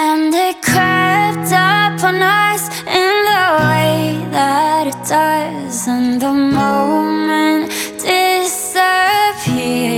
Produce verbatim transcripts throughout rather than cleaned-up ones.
And it crept up on us in the way that it does, and the moment disappeared.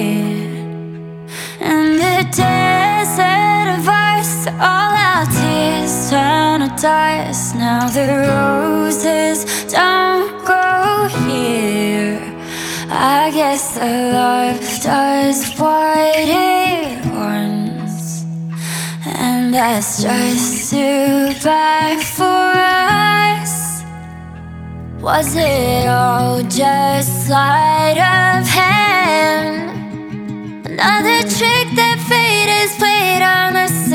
And the desert of us, all our tears turn to dust. Now the roses don't grow here. I guess the love does what it wants, and that's just too bad for us. Was it all just sleight of hand? Another trick that fate has played on us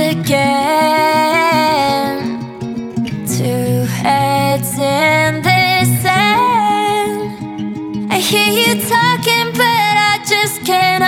again. Two heads in this end. I hear you talking, but I just can't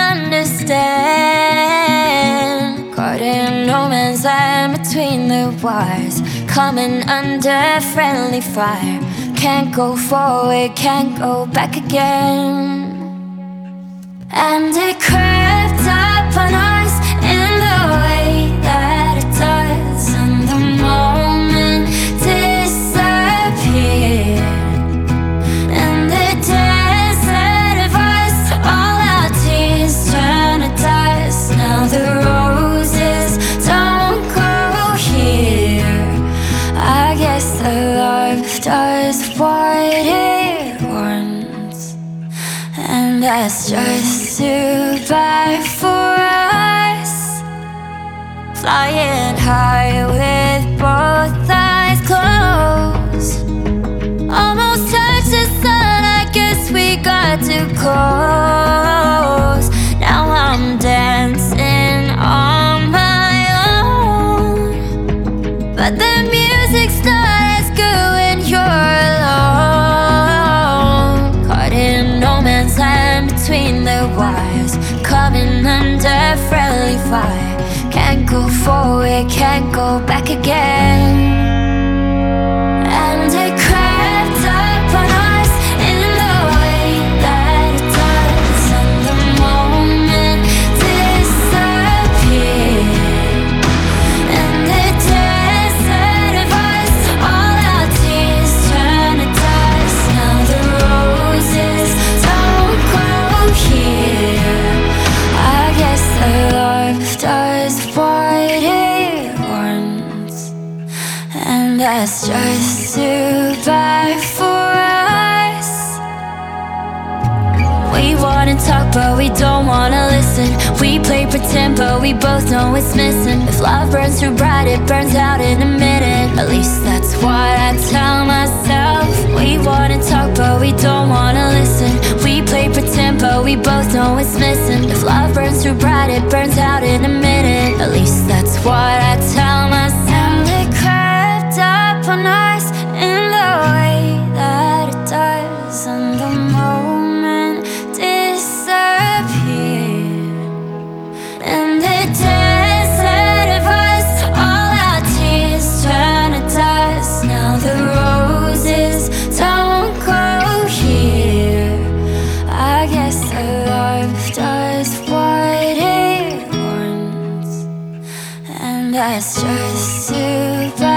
understand. Caught in no man's land between the wires, coming under friendly fire. Can't go forward, can't go back again. And it crept up on us in the way that it does, and the moment disappeared. And the desert of us, all our tears turn to dust. Now the roses don't grow here. I guess the love does what it wants, and that's just too bad for us. Flying high with both eyes closed, almost touched the sun, I guess we got too close. Now I'm dancing on my own, but the music's not as good when you're alone. Caught in no man's land between the wires, coming under friendly fire. Can't go forward, can't go back again. And it crept up on us in the way that it does, and the moment disappeared. And the desert of us, all our tears turn to dust. Now the roses don't grow here. I guess the love does what it wants, and that's just too bad for us. We wanna talk but we don't wanna listen. We play pretend but we both know it's missing. If love burns too bright, it burns out in a minute. At least that's what I tell myself. We wanna talk but we don't wanna listen. We play pretend but we both know it's missing. If love burns too bright, it burns out in a minute. At least that's what I tell myself. And it crept up on us in the way that it does, and the moment disappeared. And the desert of us, all our tears turn to dust. Now the roses don't grow here. I guess the love does what it wants, and that's just too bad.